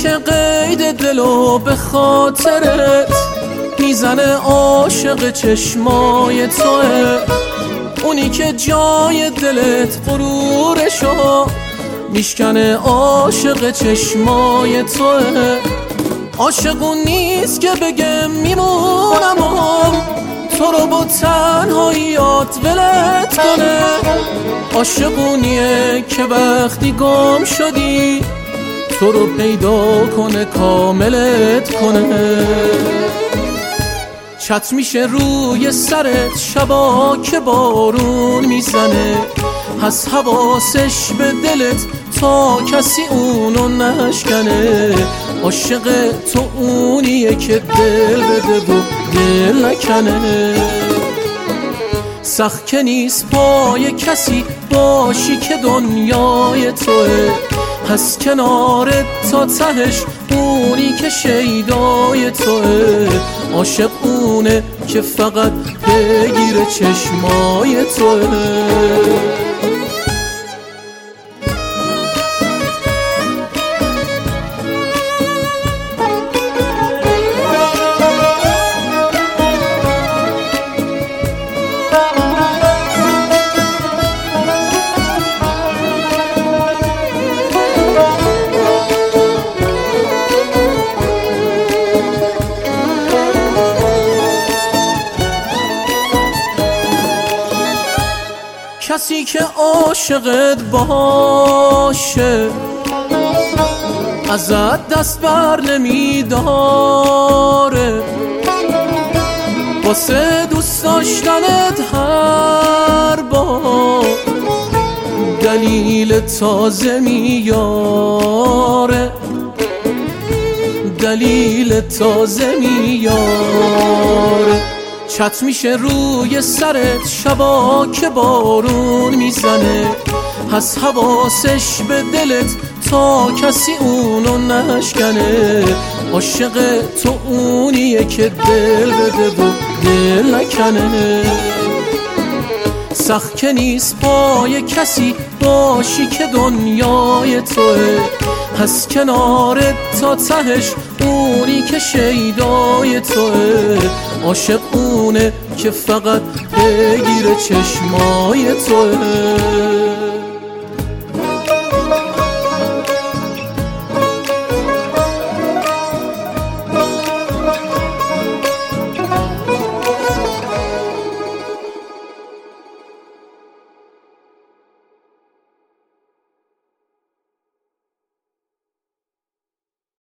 که قید دلو به خاطرت میزنه عاشق چشمای توه، اونی که جای دلت غرورشو میشکنه عاشق چشمای توه. عاشق اون نیست که بگم میمونم تو رو با تنهاییات ولت کنه، عاشق اونیه که وقتی گم شدی تو رو پیدا کنه کاملت کنه. چت میشه روی سرت شبا که بارون میزنه، هست حواسش به دلت تا کسی اونو نشکنه، عاشق تو اونیه که دل بده و دل نکنه. سخت که نیست پای کسی باشی که دنیای توه، هست کنارت تا تهش اونی که شیدای توه، عاشق اونه که فقط بگیره چشمای توه. کسی که عاشقت باشه ازت دست بر نمیداره، واسه دوست داشتنت هر بار دلیل تازه میاره، دلیل تازه میاره. چت میشه روی سرت شبا که بارون میزنه، هست حواسش به دلت تا کسی اونو نشکنه، عاشق تو اونیه که دل بده و دل نکنه. سخت که نیست پای کسی باشی که دنیای توه، هست کنارت تا تهش اونی که شیدای توه، عاشق اونه که فقط بگیره چشمای توه.